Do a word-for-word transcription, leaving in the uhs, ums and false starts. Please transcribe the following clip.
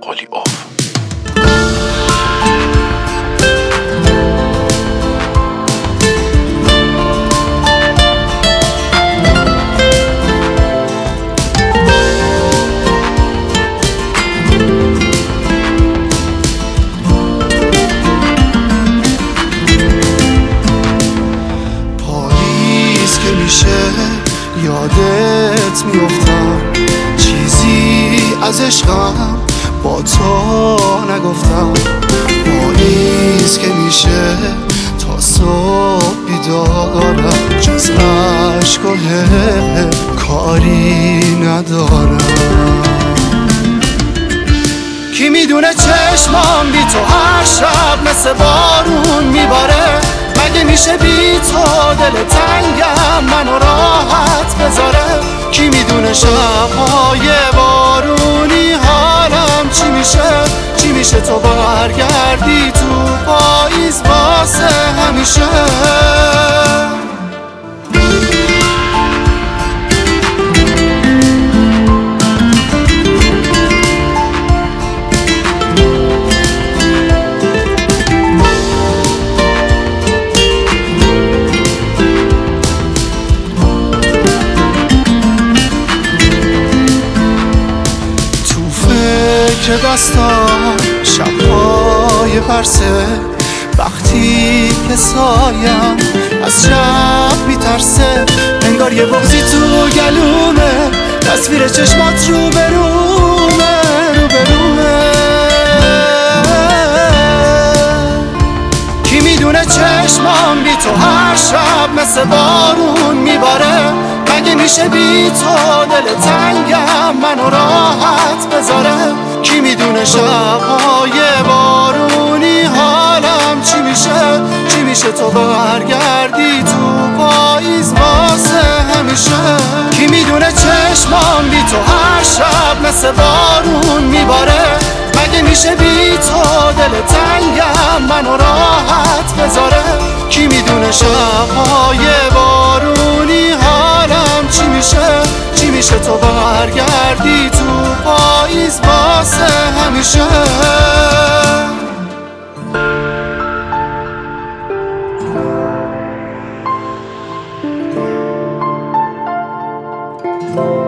قالی آف. یادت میافتم چیزی از عشقم با تو نگفتم. پاییز که میشه تا صبح بیدارم، جز عشق و کاری ندارم. کی میدونه چشمام بی تو هر شب مثل بارون میباره. مگه میشه بی تو دل تنگم منو راحت بذاره. کی میدونه شبهای بارونی حالم چی میشه. چی میشه تو برگردی تو پاییز واسه همیشه. که دستان شبهای پرسه، وقتی که سایم از شب میترسه. انگار یه بغضی تو گلومه، تصویر چشمات رو برومه رو برومه. کی میدونه چشمام بی تو هر شب مثل بارون میباره. مگه میشه بی تو دل تنگم منو راحت بذاره. کی میدونه شبهای بارونی حالم چی میشه. چی میشه تو برگردی تو پاییز واسه همیشه. کی میدونه چشمام بی تو هر شب مثل بارون میباره. مگه میشه بی تو دل تنگم منو راحت بذاره. کی میدونه شبهای بارونی حالم چی میشه. چی میشه تو برگردی تو پاییز واسه همیشه.